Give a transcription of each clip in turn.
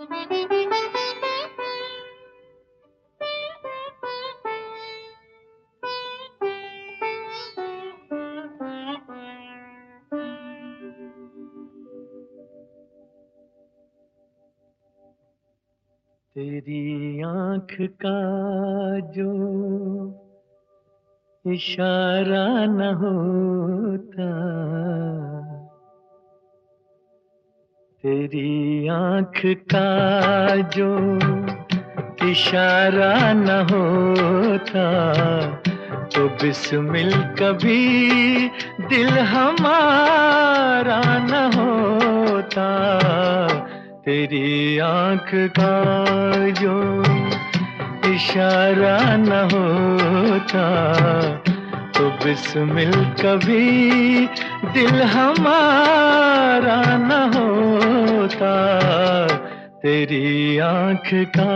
तेरी आँख का जो इशारा न होता, तेरी आँख का जो इशारा न होता, तो बिस्मिल कभी दिल हमारा न होता। तेरी आँख का जो इशारा न होता, तो बिस्मिल कभी दिल हमारा न होता। तेरी आँख का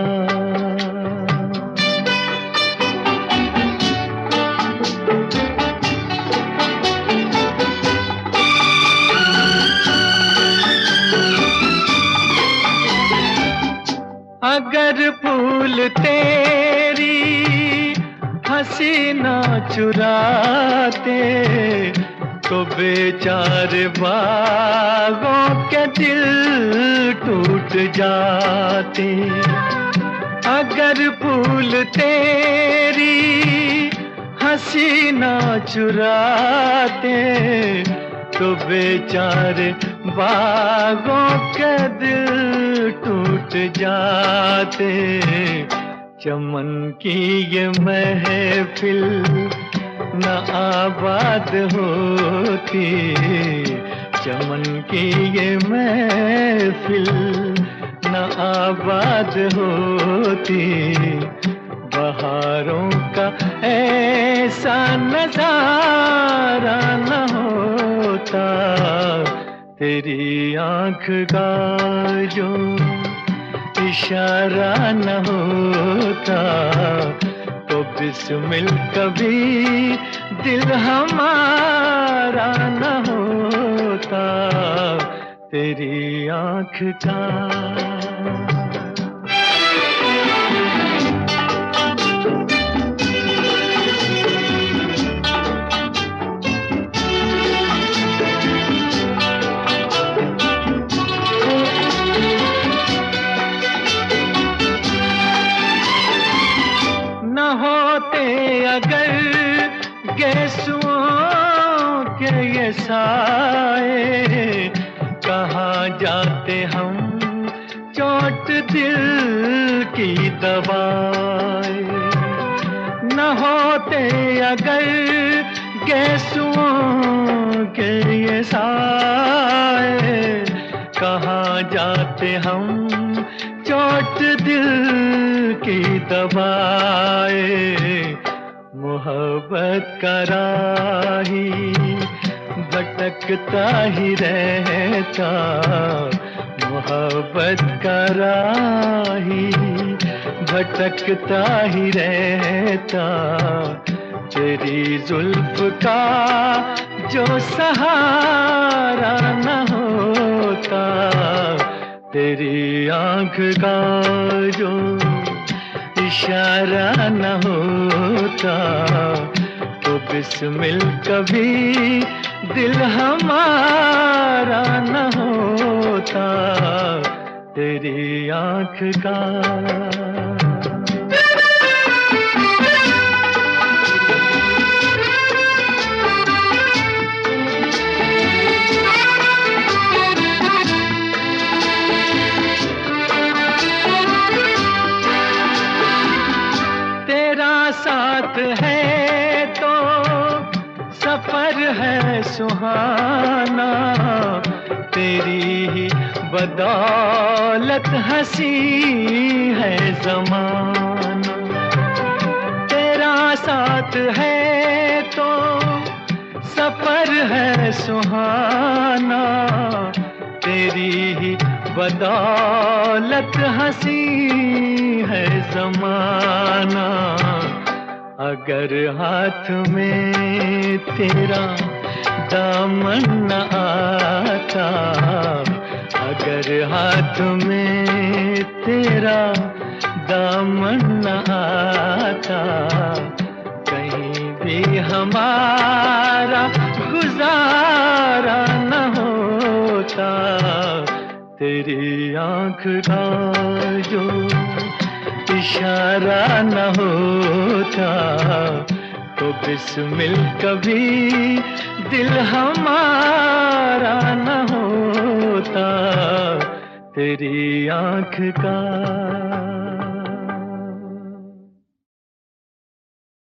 अगर फूल तेरी हंसी ना चुराते, तो बेचारे बागों के दिल टूट जाते। अगर फूल तेरी हंसी ना चुराते, तो बेचारे बागों के दिल टूट जाते। चमन की ये महफिल न आबाद होती, चमन की ये महफिल न आबाद होती। बहारों का ऐसा नजारा न होता। तेरी आँख का जो इशारा न होता, तो बिस्मिल कभी दिल हमारा न होता। तेरी आँख का अगर गेसुओं के ये साए, कहाँ जाते हम चोट दिल की दवाए। न होते अगर गेसुओं के ये साए, कहाँ जाते हम चोट दिल की दबाए। मोहब्बत का राही भटकता ही रहता, मोहब्बत का राही भटकता ही रहता। तेरी जुल्फ का जो सहारा न होता, तेरी आँख का जो इशारा न होता, तो बिस्मिल कभी दिल हमारा न होता। तेरी आँख का साथ है तो सफर है सुहाना, तेरी ही बदौलत हंसी है ज़माना। तेरा साथ है तो सफर है सुहाना, तेरी ही बदौलत हंसी है ज़माना। अगर हाथ में तेरा दामन न आता, अगर हाथ में तेरा दामन न आता, कहीं भी हमारा गुजारा न होता। तेरी आँख का जो इशारा न होता, तो बिस्मिल कभी दिल हमारा न होता। तेरी आँख का